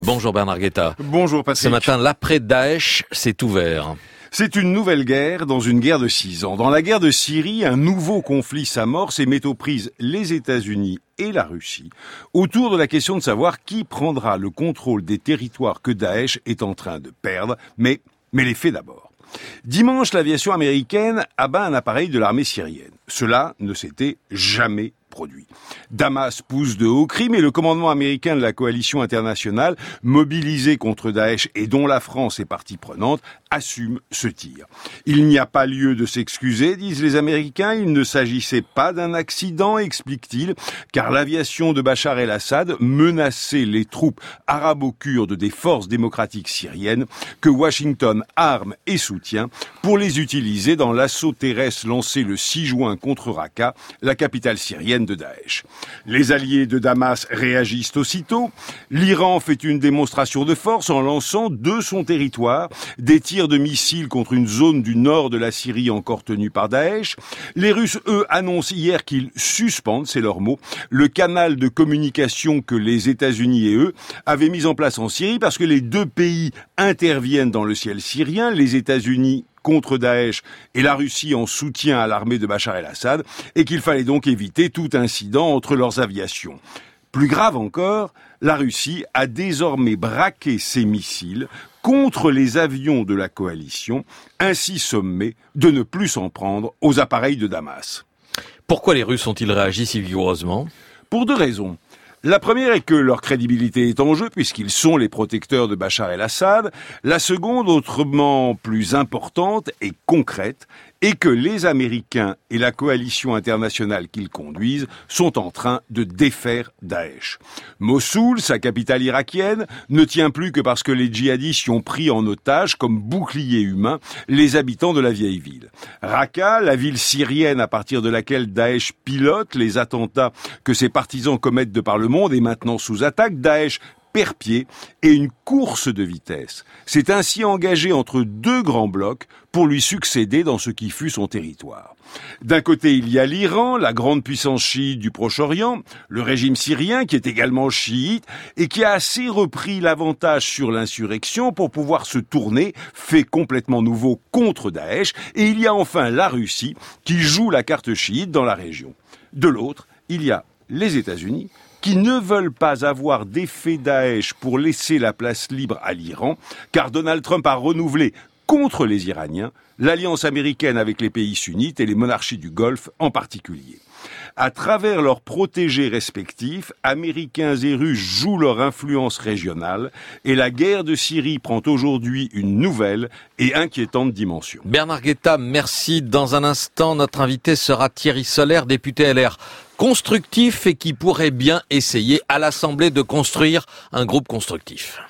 Bonjour Bernard Guetta. Bonjour Patrick. Ce matin, l'après-Daesh s'est ouvert. C'est une nouvelle guerre dans une guerre de 6 ans. Dans la guerre de Syrie, un nouveau conflit s'amorce et met aux prises les États-Unis et la Russie autour de la question de savoir qui prendra le contrôle des territoires que Daesh est en train de perdre. Mais les faits d'abord. Dimanche, l'aviation américaine abat un appareil de l'armée syrienne. Cela ne s'était jamais produit. Damas pousse de hauts cris, mais le commandement américain de la coalition internationale, mobilisé contre Daesh et dont la France est partie prenante, assume ce tir. Il n'y a pas lieu de s'excuser, disent les Américains, il ne s'agissait pas d'un accident, explique-t-il, car l'aviation de Bachar el-Assad menaçait les troupes arabo-kurdes des forces démocratiques syriennes que Washington arme et soutient pour les utiliser dans l'assaut terrestre lancé le 6 juin contre Raqqa, la capitale syrienne de Daesh. Les alliés de Damas réagissent aussitôt. L'Iran fait une démonstration de force en lançant de son territoire des tirs de missiles contre une zone du nord de la Syrie encore tenue par Daesh. Les Russes, eux, annoncent hier qu'ils suspendent, c'est leur mot, le canal de communication que les États-Unis et eux avaient mis en place en Syrie parce que les deux pays interviennent dans le ciel syrien, les États-Unis contre Daesh et la Russie en soutien à l'armée de Bachar el-Assad, et qu'il fallait donc éviter tout incident entre leurs aviations. Plus grave encore, la Russie a désormais braqué ses missiles contre les avions de la coalition, ainsi sommés de ne plus s'en prendre aux appareils de Damas. Pourquoi les Russes ont-ils réagi si vigoureusement ? Pour deux raisons. La première est que leur crédibilité est en jeu puisqu'ils sont les protecteurs de Bachar el-Assad. La seconde, autrement plus importante et concrète, est que les Américains et la coalition internationale qu'ils conduisent sont en train de défaire Daesh. Mossoul, sa capitale irakienne, ne tient plus que parce que les djihadistes y ont pris en otage comme bouclier humain les habitants de la vieille ville. Raqqa, la ville syrienne à partir de laquelle Daesh pilote les attentats que ses partisans commettent de par le monde, est maintenant sous attaque. Daesh perd pied et une course de vitesse s'est ainsi engagée entre deux grands blocs pour lui succéder dans ce qui fut son territoire. D'un côté, il y a l'Iran, la grande puissance chiite du Proche-Orient, le régime syrien qui est également chiite et qui a assez repris l'avantage sur l'insurrection pour pouvoir se tourner, fait complètement nouveau, contre Daesh. Et il y a enfin la Russie qui joue la carte chiite dans la région. De l'autre, il y a les États-Unis qui ne veulent pas avoir d'effet Daesh pour laisser la place libre à l'Iran, car Donald Trump a renouvelé contre les Iraniens l'alliance américaine avec les pays sunnites et les monarchies du Golfe en particulier. À travers leurs protégés respectifs, Américains et Russes jouent leur influence régionale et la guerre de Syrie prend aujourd'hui une nouvelle et inquiétante dimension. Bernard Guetta, merci. Dans un instant, notre invité sera Thierry Solère, député LR constructif et qui pourrait bien essayer à l'Assemblée de construire un groupe constructif.